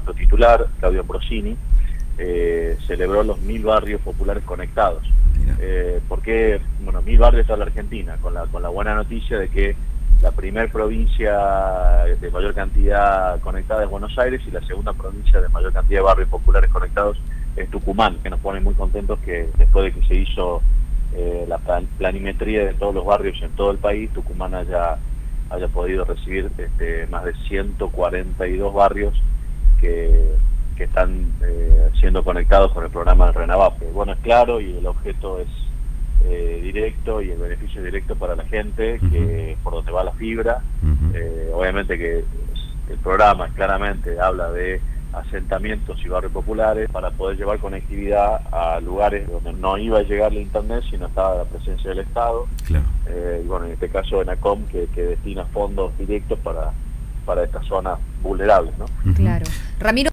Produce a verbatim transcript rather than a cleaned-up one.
nuestro titular, Claudio Ambrosini, eh, celebró los mil barrios populares conectados. Eh, porque, bueno, mil barrios de toda la Argentina, con la, con la buena noticia de que la primera provincia de mayor cantidad conectada es Buenos Aires y la segunda provincia de mayor cantidad de barrios populares conectados es Tucumán, que nos pone muy contentos que después de que se hizo eh, la plan, planimetría de todos los barrios en todo el país, Tucumán haya, haya podido recibir este, más de ciento cuarenta y dos barrios que, que están eh, siendo conectados con el programa del RENAVAP. Bueno, es claro y el objeto es Eh, directo y el beneficio directo para la gente, que uh-huh. por donde va la fibra. Uh-huh. eh, obviamente que el programa claramente habla de asentamientos y barrios populares para poder llevar conectividad a lugares donde no iba a llegar la internet si no estaba la presencia del Estado. Claro. Eh, y bueno, en este caso ENACOM que, que destina fondos directos para, para estas zonas vulnerables, ¿no? Uh-huh. Claro. Ramiro.